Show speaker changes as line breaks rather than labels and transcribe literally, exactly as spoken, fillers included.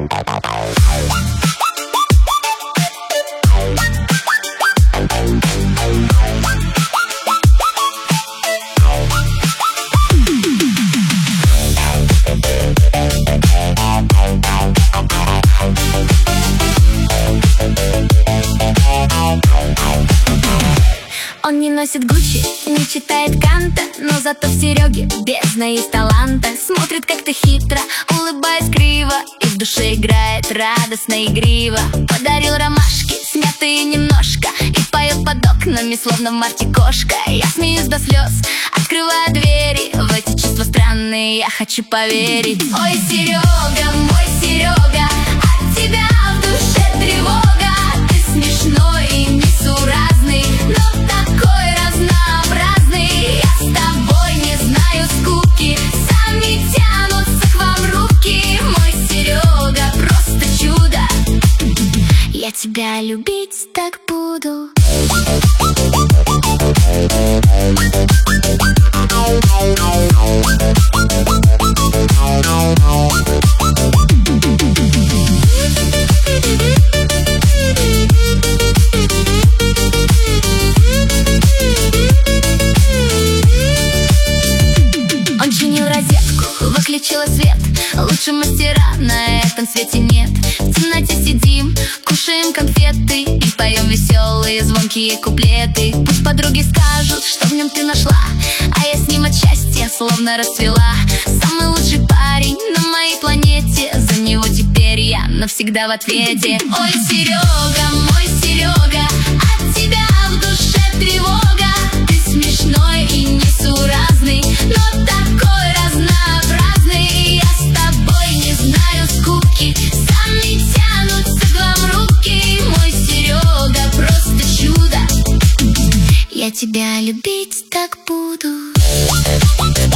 Он не носит Гуччи, не читает Канта, но зато в Сереге бездна есть таланта. Смотрит как-то хитро, улыбаясь криво, и в душе играет радостно игриво. Подарил ромашки, смятые немножко, и поет под окнами, словно в марте кошка. Я смеюсь до слез, открывая двери в эти чувства странные, я хочу поверить. Ой, Серега, мой Серега, от тебя в душе тревога. Ты смешной и несуразный, но такой разнообразный. Я с тобой не знаю скуки, сами тянутся к вам руки. Мой Серега, просто чудо, я тебя любить так буду. Он чинил розетку, выключила свет. Лучше мастера на этом свете нет. В темноте сидим, кушаем конфеты и поем веселые звонкие куплеты. Пусть подруги скажут, что в нем ты нашла, а я с ним от счастья словно расцвела. Самый лучший парень на моей планете, за него теперь я навсегда в ответе. Ой, Серега, мой Серега, от тебя в душе тревога. Ты смешной и несуразный, но такой разнообразный. Я с тобой не знаю скуки, сами тянутся к вам руки. Мой Серега, просто чудо, я тебя любить так буду.